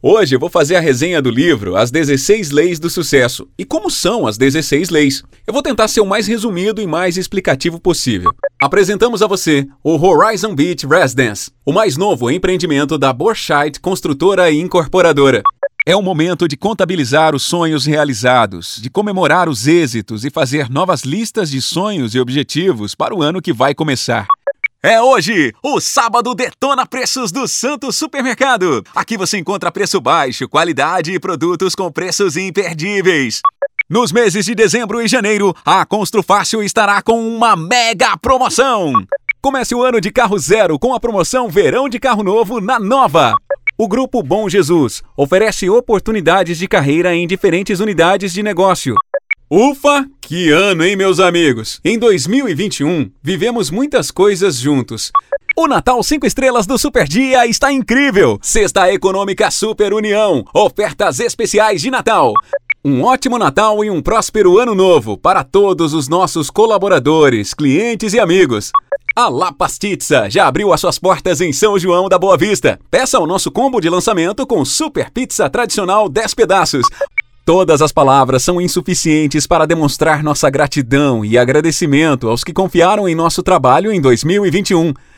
Hoje eu vou fazer a resenha do livro As 16 Leis do Sucesso e como são as 16 leis. Eu vou tentar ser o mais resumido e mais explicativo possível. Apresentamos a você o Horizon Beach Residence, o mais novo empreendimento da Borchardt Construtora e Incorporadora. É o momento de contabilizar os sonhos realizados, de comemorar os êxitos e fazer novas listas de sonhos e objetivos para o ano que vai começar. É hoje, o Sábado Detona Preços do Santos Supermercado. Aqui você encontra preço baixo, qualidade e produtos com preços imperdíveis. Nos meses de dezembro e janeiro, a Construfácil estará com uma mega promoção. Comece o ano de carro zero com a promoção Verão de Carro Novo na Nova. O Grupo Bom Jesus oferece oportunidades de carreira em diferentes unidades de negócio. Ufa, que ano, hein, meus amigos? Em 2021, vivemos muitas coisas juntos. O Natal 5 estrelas do Super Dia está incrível! Cesta Econômica Super União, ofertas especiais de Natal. Um ótimo Natal e um próspero Ano Novo para todos os nossos colaboradores, clientes e amigos. A La Pastizza já abriu as suas portas em São João da Boa Vista. Peça o nosso combo de lançamento com Super Pizza Tradicional 10 pedaços. Todas as palavras são insuficientes para demonstrar nossa gratidão e agradecimento aos que confiaram em nosso trabalho em 2021.